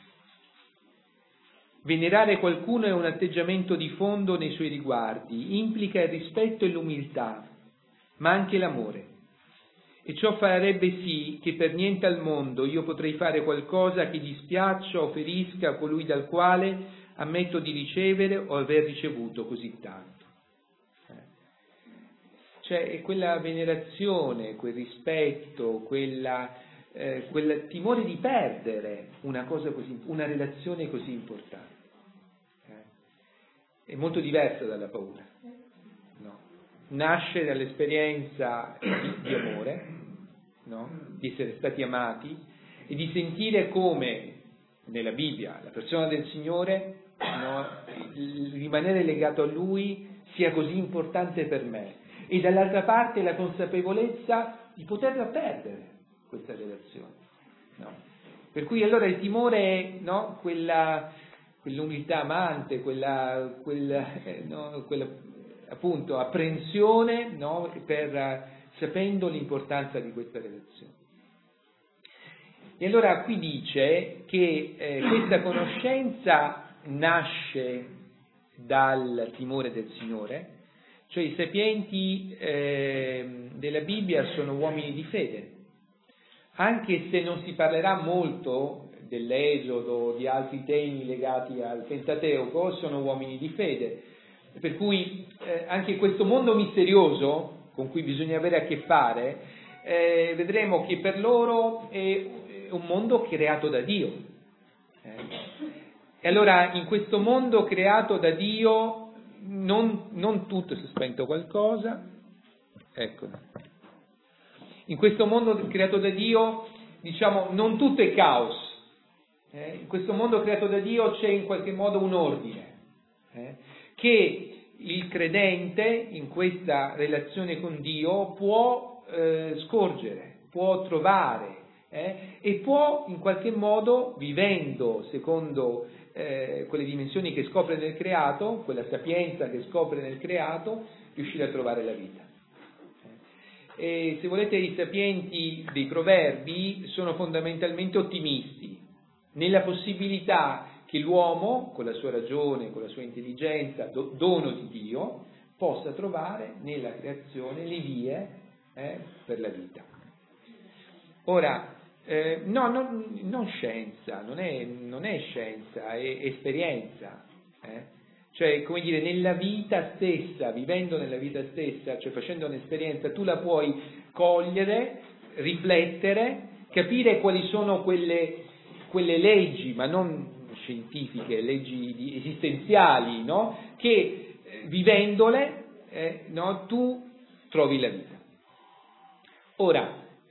Venerare qualcuno è un atteggiamento di fondo nei suoi riguardi, implica il rispetto e l'umiltà, ma anche l'amore. E ciò farebbe sì che per niente al mondo io potrei fare qualcosa che dispiaccia o ferisca colui dal quale ammetto di ricevere o aver ricevuto così tanto. Cioè è quella venerazione, quel rispetto, quella, eh, quel timore di perdere una cosa così, una relazione così importante. Eh? È molto diversa dalla paura. No. Nasce dall'esperienza di, di amore, no? Di essere stati amati e di sentire come nella Bibbia la persona del Signore, no? Il rimanere legato a Lui sia così importante per me, e dall'altra parte la consapevolezza di poterla perdere questa relazione, no? Per cui allora il timore è, no? quella, quell'umiltà amante, quella, quella, eh, no? quella appunto apprensione, no? per, sapendo l'importanza di questa relazione. E allora qui dice che eh, questa conoscenza nasce dal timore del Signore, cioè i sapienti eh, della Bibbia sono uomini di fede, anche se non si parlerà molto dell'Esodo, di altri temi legati al Pentateuco, sono uomini di fede, per cui eh, anche questo mondo misterioso con cui bisogna avere a che fare, eh, vedremo che per loro è un mondo creato da Dio. Eh. E allora in questo mondo creato da Dio non, non tutto, si è spento qualcosa, ecco. In questo mondo creato da Dio, diciamo, non tutto è caos. Eh. In questo mondo creato da Dio c'è in qualche modo un ordine, eh, che il credente in questa relazione con Dio può eh, scorgere, può trovare eh, e può in qualche modo, vivendo secondo eh, quelle dimensioni che scopre nel creato, quella sapienza che scopre nel creato, riuscire a trovare la vita. E se volete, i sapienti dei proverbi sono fondamentalmente ottimisti nella possibilità che l'uomo, con la sua ragione, con la sua intelligenza, do, dono di Dio, possa trovare nella creazione le vie eh, per la vita. Ora, eh, no, non, non scienza, non è, non è scienza, è esperienza. Eh? Cioè, come dire, nella vita stessa, vivendo nella vita stessa, cioè facendo un'esperienza, tu la puoi cogliere, riflettere, capire quali sono quelle, quelle leggi, ma non scientifiche, leggi esistenziali, no? Che eh, vivendole eh, no, tu trovi la vita. Ora,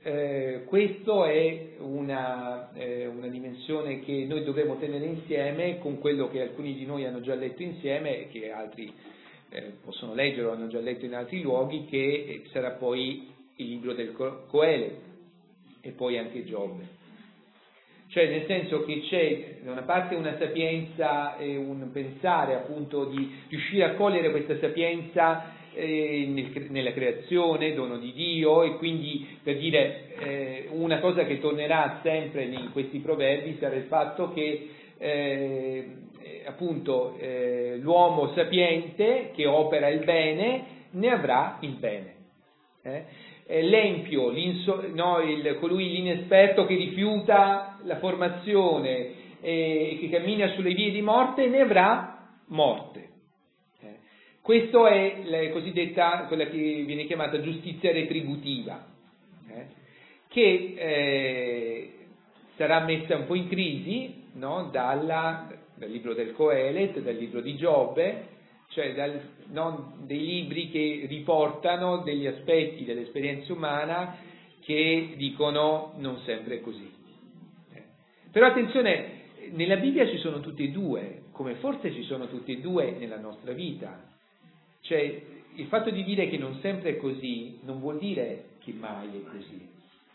eh, questo è una, eh, una dimensione che noi dovremo tenere insieme con quello che alcuni di noi hanno già letto insieme e che altri eh, possono leggere o hanno già letto in altri luoghi, che sarà poi il libro del Coelet e poi anche Giobbe. Cioè, nel senso che c'è da una parte una sapienza e un pensare appunto di riuscire a cogliere questa sapienza eh, nel, nella creazione, dono di Dio, e quindi, per dire, eh, una cosa che tornerà sempre in questi proverbi sarà il fatto che eh, appunto eh, l'uomo sapiente che opera il bene ne avrà il bene. Eh? L'empio, no, il, colui l'inesperto che rifiuta la formazione e che cammina sulle vie di morte ne avrà morte. Eh. Questo è la cosiddetta, quella che viene chiamata giustizia retributiva, eh, che eh, sarà messa un po' in crisi, no, dalla, dal libro del Coelet, dal libro di Giobbe, cioè dal, no, dei libri che riportano degli aspetti dell'esperienza umana che dicono non sempre è così. Eh. Però attenzione, nella Bibbia ci sono tutti e due, come forse ci sono tutti e due nella nostra vita. Cioè, il fatto di dire che non sempre è così non vuol dire che mai è così.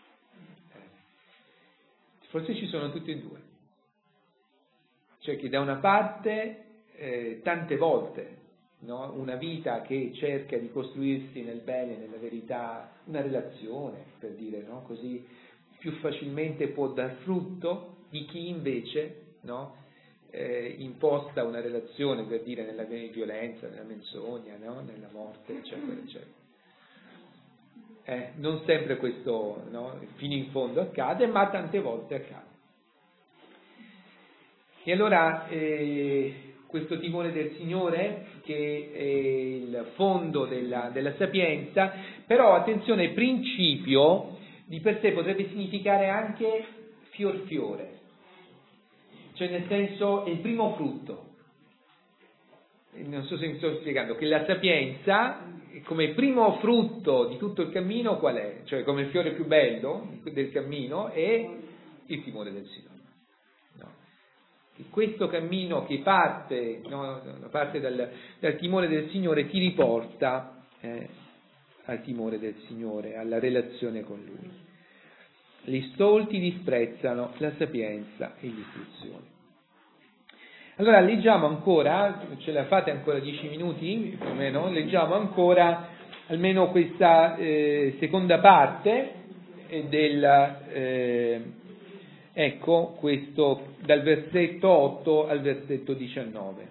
Eh. Forse ci sono tutti e due. Cioè che da una parte eh, tante volte, no? Una vita che cerca di costruirsi nel bene, nella verità, una relazione, per dire, no? Così più facilmente può dar frutto di chi invece, no? eh, imposta una relazione, per dire, nella violenza, nella menzogna, no? Nella morte, eccetera, eccetera. Eh, non sempre questo, no? Fino in fondo accade, ma tante volte accade. E allora eh, questo timore del Signore, che è il fondo della, della sapienza, però attenzione, principio di per sé potrebbe significare anche fior fiore, cioè nel senso è il primo frutto. Non so se mi sto spiegando, che la sapienza come primo frutto di tutto il cammino qual è? Cioè come il fiore più bello del cammino è il timore del Signore. Questo cammino che parte, no, parte dal, dal timore del Signore ti riporta eh, al timore del Signore, alla relazione con Lui. Gli stolti disprezzano la sapienza e l'istruzione. Allora leggiamo ancora, ce la fate ancora dieci minuti più o meno, leggiamo ancora almeno questa eh, seconda parte eh, del... Eh, Ecco questo dal versetto otto al versetto diciannove.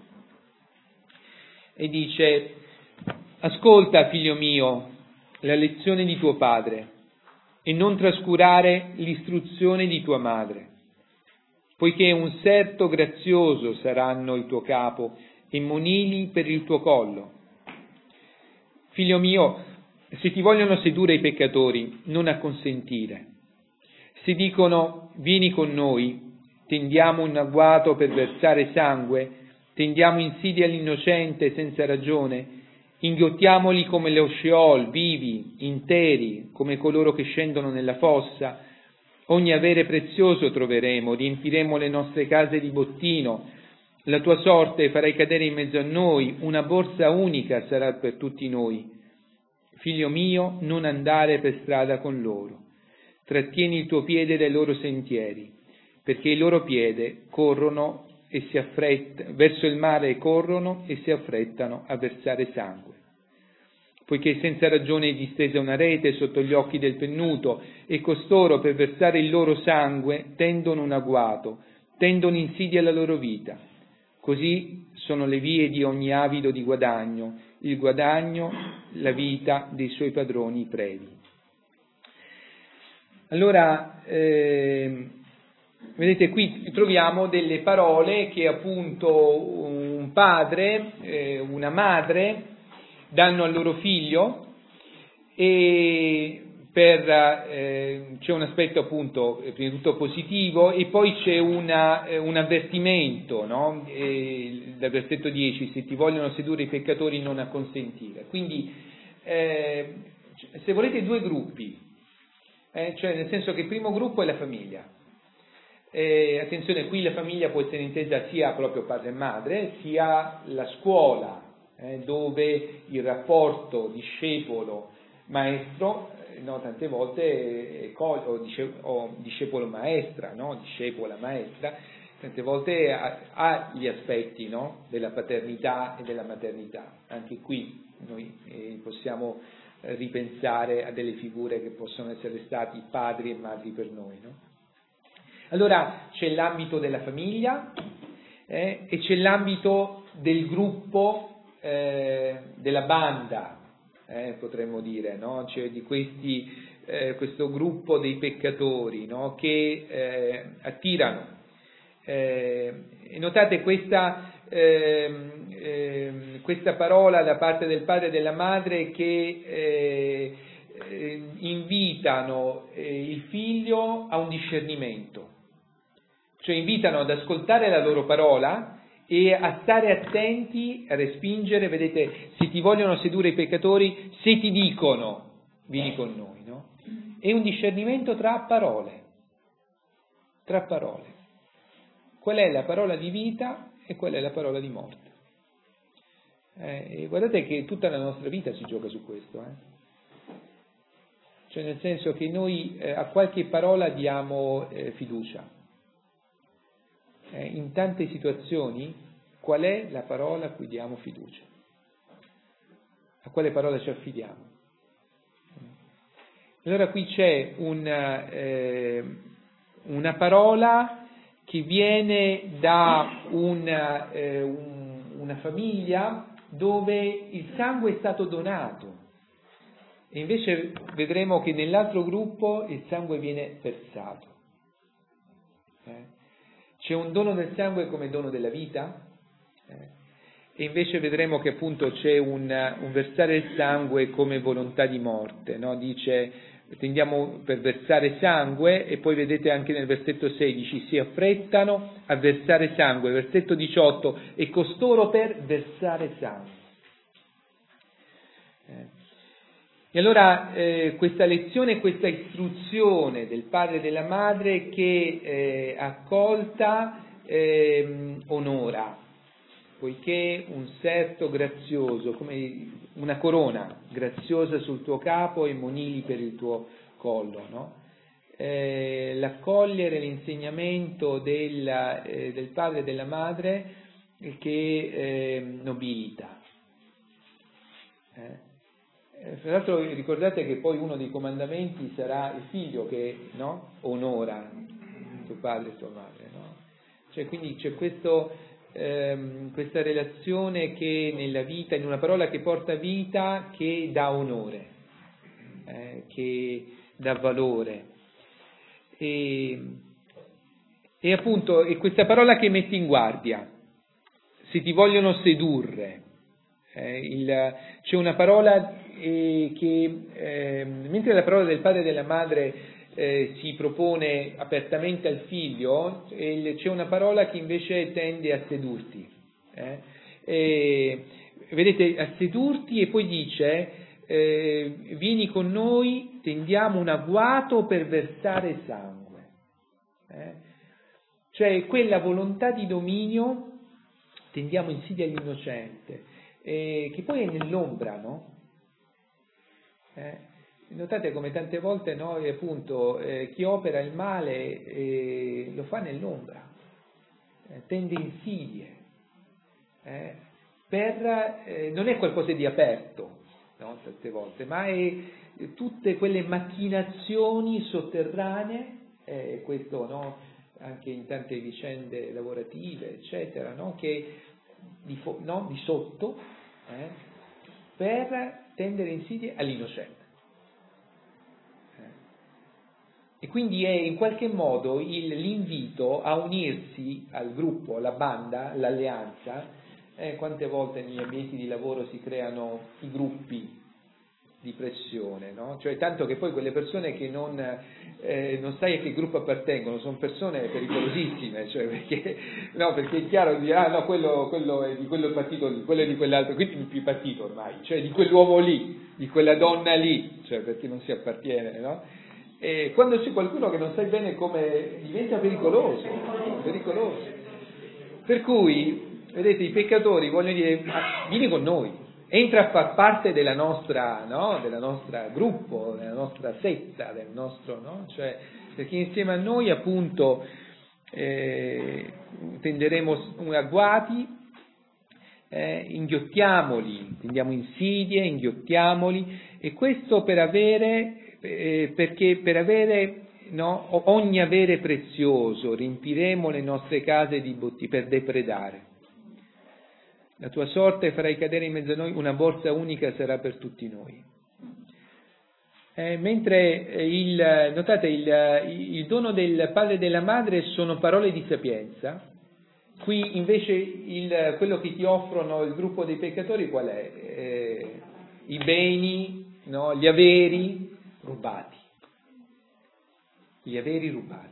E dice: ascolta, figlio mio, la lezione di tuo padre, e non trascurare l'istruzione di tua madre, poiché un serto grazioso saranno il tuo capo e monili per il tuo collo. Figlio mio, se ti vogliono sedurre i peccatori, non acconsentire. Se dicono vieni con noi, tendiamo un agguato per versare sangue, tendiamo insidie all'innocente senza ragione, inghiottiamoli come lo Sheol, vivi, interi, come coloro che scendono nella fossa. Ogni avere prezioso troveremo, riempiremo le nostre case di bottino. La tua sorte farai cadere in mezzo a noi, una borsa unica sarà per tutti noi. Figlio mio, non andare per strada con loro. Trattieni il tuo piede dai loro sentieri, perché il loro piede corrono e si affrettano, verso il mare corrono e si affrettano a versare sangue. Poiché senza ragione è distesa una rete sotto gli occhi del pennuto, e costoro per versare il loro sangue tendono un agguato, tendono insidia alla loro vita. Così sono le vie di ogni avido di guadagno, il guadagno, la vita dei suoi padroni previ. Allora, eh, vedete qui troviamo delle parole che appunto un padre, eh, una madre danno al loro figlio, e per, eh, c'è un aspetto appunto prima di tutto positivo, e poi c'è una, eh, un avvertimento, no? Eh, dal versetto dieci: se ti vogliono sedurre i peccatori non acconsentire. Quindi eh, se volete due gruppi. eh? Cioè nel senso che il primo gruppo è la famiglia. Eh, attenzione, qui la famiglia può essere intesa sia proprio padre e madre, sia la scuola, eh, dove il rapporto discepolo-maestro, eh, no, tante volte, è, o, dice, o discepolo-maestra, no, discepola-maestra, tante volte ha, ha gli aspetti, no, della paternità e della maternità. Anche qui noi eh, possiamo eh, ripensare a delle figure che possono essere stati padri e madri per noi, no? Allora c'è l'ambito della famiglia eh, e c'è l'ambito del gruppo, eh, della banda, eh, potremmo dire, no? Cioè di questi, eh, questo gruppo dei peccatori, no? Che eh, attirano. Eh, e notate questa, eh, eh, questa parola da parte del padre e della madre che eh, eh, invitano eh, il figlio a un discernimento. Cioè invitano ad ascoltare la loro parola e a stare attenti, a respingere, vedete, se ti vogliono sedurre i peccatori, se ti dicono vieni con noi, no? È un discernimento tra parole, tra parole. Qual è la parola di vita e qual è la parola di morte? Eh, e guardate che tutta la nostra vita si gioca su questo, eh? Cioè nel senso che noi eh, a qualche parola diamo eh, fiducia. Eh, in tante situazioni, qual è la parola a cui diamo fiducia? A quale parola ci affidiamo? Allora qui c'è una, eh, una parola che viene da una, eh, un, una famiglia dove il sangue è stato donato e invece vedremo che nell'altro gruppo il sangue viene versato. Eh? C'è un dono del sangue come dono della vita eh, e invece vedremo che appunto c'è un, un versare il sangue come volontà di morte, no? Dice tendiamo per versare sangue e poi vedete anche nel versetto sedici si affrettano a versare sangue, versetto diciotto e costoro per versare sangue. Eh. E allora eh, questa lezione, questa istruzione del padre e della madre che eh, accolta eh, onora, poiché un serto grazioso, come una corona graziosa sul tuo capo e monili per il tuo collo, no? Eh, l'accogliere l'insegnamento del, eh, del padre e della madre che eh, nobilita. Eh? Tra l'altro ricordate che poi uno dei comandamenti sarà il figlio che no? onora tuo padre e tua madre, no? Cioè quindi c'è questo, ehm, questa relazione che nella vita, in una parola che porta vita, che dà onore, eh, che dà valore. E, e appunto è questa parola che mette in guardia, se ti vogliono sedurre. Eh, il, c'è una parola eh, che, eh, mentre la parola del padre e della madre eh, si propone apertamente al figlio, eh, c'è una parola che invece tende a sedurti. Eh? E, vedete, a sedurti e poi dice, eh, vieni con noi, tendiamo un agguato per versare sangue. Eh? Cioè quella volontà di dominio, tendiamo insidia all'innocente. Eh, che poi è nell'ombra, no? Eh, notate come tante volte noi appunto eh, chi opera il male eh, lo fa nell'ombra, eh, tende insidie, eh, per, eh, non è qualcosa di aperto, no? Tante volte, ma è tutte quelle macchinazioni sotterranee, eh, questo no? Anche in tante vicende lavorative, eccetera, no? Che di, fo- no? di sotto, Eh, per tendere insidie all'innocente. Eh. E quindi è in qualche modo il, l'invito a unirsi al gruppo, alla banda, all'alleanza. Eh, quante volte negli ambienti di lavoro si creano i gruppi di pressione, no? Cioè tanto che poi quelle persone che non, eh, non sai a che gruppo appartengono sono persone pericolosissime, cioè perché, no, perché è chiaro di ah no quello, quello è di quello partito lì, quello è di quell'altro, quindi non più partito ormai, cioè di quell'uomo lì, di quella donna lì, cioè perché non si appartiene, no? eh, quando c'è qualcuno che non sai bene come, diventa pericoloso, pericoloso. Per cui, vedete, i peccatori vogliono dire, vieni con noi, entra a far parte della nostra, no? Della nostra gruppo, della nostra setta, del nostro, no? Cioè, perché insieme a noi appunto eh, tenderemo agguati, eh, inghiottiamoli, tendiamo insidie, inghiottiamoli, e questo per avere, eh, perché per avere, no, ogni avere prezioso, riempiremo le nostre case di botti per depredare. La tua sorte farai cadere in mezzo a noi, una borsa unica sarà per tutti noi. Eh, mentre il, notate, il, il dono del padre e della madre sono parole di sapienza, qui invece il, quello che ti offrono il gruppo dei peccatori qual è? Eh, I beni, no? Gli averi rubati. Gli averi rubati.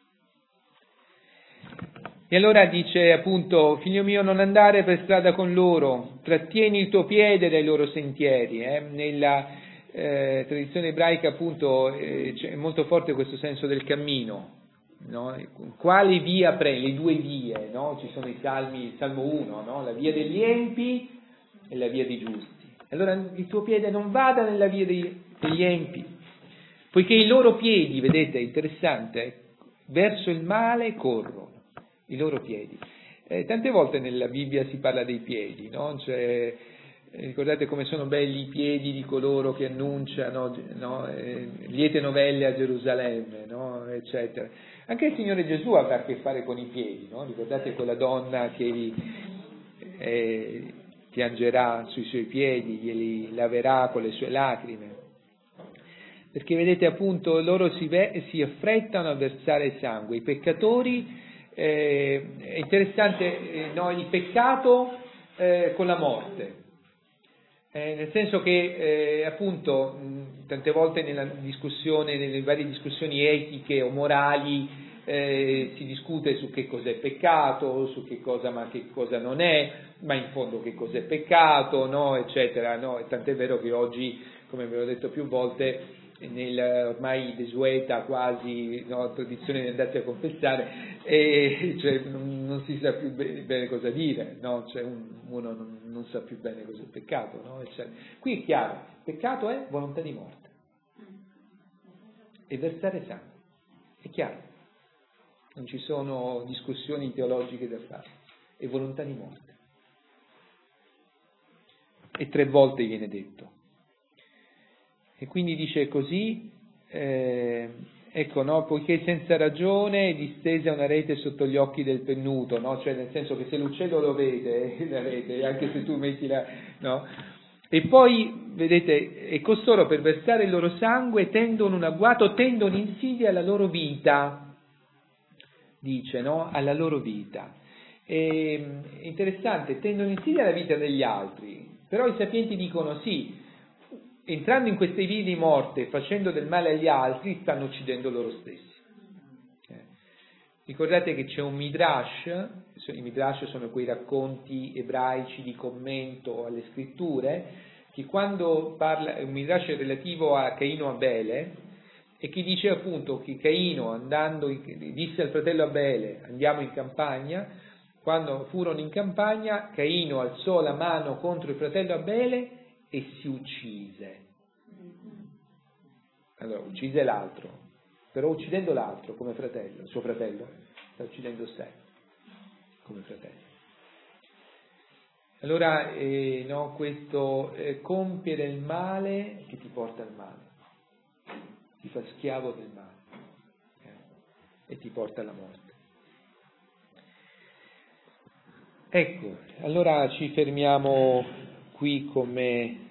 E allora dice appunto, figlio mio, non andare per strada con loro, trattieni il tuo piede dai loro sentieri. Eh? Nella eh, tradizione ebraica appunto eh, c'è molto forte questo senso del cammino, no? Quale via prendi? Le due vie, no? Ci sono i salmi, il Salmo uno, no? La via degli empi e la via dei giusti. Allora il tuo piede non vada nella via dei, degli empi, poiché i loro piedi, vedete, è interessante, verso il male corrono. I loro piedi. Eh, tante volte nella Bibbia si parla dei piedi, no? Cioè, eh, ricordate come sono belli i piedi di coloro che annunciano, no? eh, liete novelle a Gerusalemme, no? Eccetera. Anche il Signore Gesù avrà a che fare con i piedi, no? Ricordate quella donna che eh, piangerà sui suoi piedi, glieli laverà con le sue lacrime. Perché vedete appunto loro si, ve- si affrettano a versare sangue, i peccatori. Eh, è interessante, eh, no, il peccato eh, con la morte, eh, nel senso che eh, appunto mh, tante volte nella discussione, nelle varie discussioni etiche o morali eh, si discute su che cos'è peccato, su che cosa, ma che cosa non è, ma in fondo che cos'è peccato, no, eccetera, no? E tant'è vero che oggi, come vi ho detto più volte, nella ormai desueta quasi, no, tradizione di andarsi a confessare, e cioè non, non si sa più bene, bene cosa dire, no? Cioè un, uno non, non sa più bene cosa è peccato, no? Eccetera. Qui è chiaro, peccato è volontà di morte e versare sangue, è chiaro, non ci sono discussioni teologiche da fare, è volontà di morte, e tre volte viene detto. E quindi dice così, eh, ecco, no, poiché senza ragione è distesa una rete sotto gli occhi del pennuto, no? Cioè nel senso che se l'uccello lo vede, la rete, anche se tu metti la, no? E poi, vedete, e costoro per versare il loro sangue tendono un agguato, tendono insidia alla loro vita, dice, no? Alla loro vita. E, è interessante, tendono insidia alla vita degli altri, però i sapienti dicono sì, entrando in queste vie di morte, facendo del male agli altri, stanno uccidendo loro stessi. Eh. Ricordate che c'è un midrash, i midrash sono quei racconti ebraici di commento alle scritture, che quando parla, un midrash relativo a Caino e Abele, e che dice appunto che Caino, andando, disse al fratello Abele, andiamo in campagna. Quando furono in campagna, Caino alzò la mano contro il fratello Abele e si uccise. Allora, uccise l'altro, però uccidendo l'altro come fratello, suo fratello, sta uccidendo sé come fratello. Allora, eh, no, questo eh, compiere il male che ti porta al male, ti fa schiavo del male eh, e ti porta alla morte. Ecco, allora ci fermiamo qui come